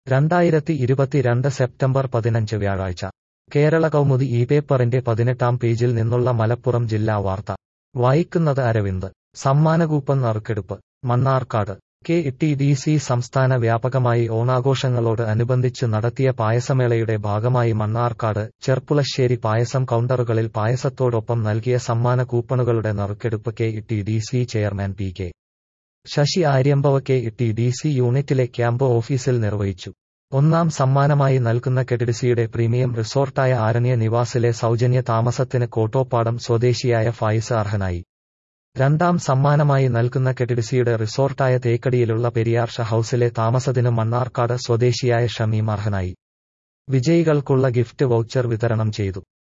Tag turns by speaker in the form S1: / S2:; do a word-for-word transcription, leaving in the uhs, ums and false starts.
S1: രണ്ടായിരത്തി ഇരുപത്തിരണ്ട് സെപ്റ്റംബർ പതിനഞ്ച് വ്യാഴാഴ്ച കേരള കൗമുദി ഈ പേപ്പറിന്റെ പതിനെട്ടാം പേജിൽ നിന്നുള്ള മലപ്പുറം ജില്ലാ വാർത്ത വായിക്കുന്നത് അരവിന്ദ്. സമ്മാനകൂപ്പൺ നറുക്കെടുപ്പ് Mannarkkad. K T D C സംസ്ഥാന വ്യാപകമായി ഓണാഘോഷങ്ങളോട് അനുബന്ധിച്ച് നടത്തിയ പായസമേളയുടെ ഭാഗമായി മണ്ണാർക്കാട്, ചെർപ്പുളശ്ശേരി പായസം കൗണ്ടറുകളിൽ പായസത്തോടൊപ്പം നൽകിയ സമ്മാന കൂപ്പണുകളുടെ നറുക്കെടുപ്പ് K T D C chairman P K Sasi Aryambava K T D C യൂണിറ്റിലെ ക്യാമ്പ് ഓഫീസിൽ നിർവഹിച്ചു. ഒന്നാം സമ്മാനമായി നൽകുന്ന കെടിഡിസിയുടെ പ്രീമിയം റിസോർട്ടായ ആരണ്യ നിവാസിലെ സൗജന്യ താമസത്തിന് കോട്ടോപ്പാടം സ്വദേശിയായ ഫായിസ് അർഹനായി. രണ്ടാം സമ്മാനമായി നൽകുന്ന കെടിഡിസിയുടെ റിസോർട്ടായ തേക്കടിയിലുള്ള പെരിയാർഷ ഹൌസിലെ താമസത്തിന് മണ്ണാർക്കാട് സ്വദേശിയായ ഷമീം അർഹനായി. വിജയികൾക്കുള്ള ഗിഫ്റ്റ് വൗച്ചർ വിതരണം ചെയ്തു.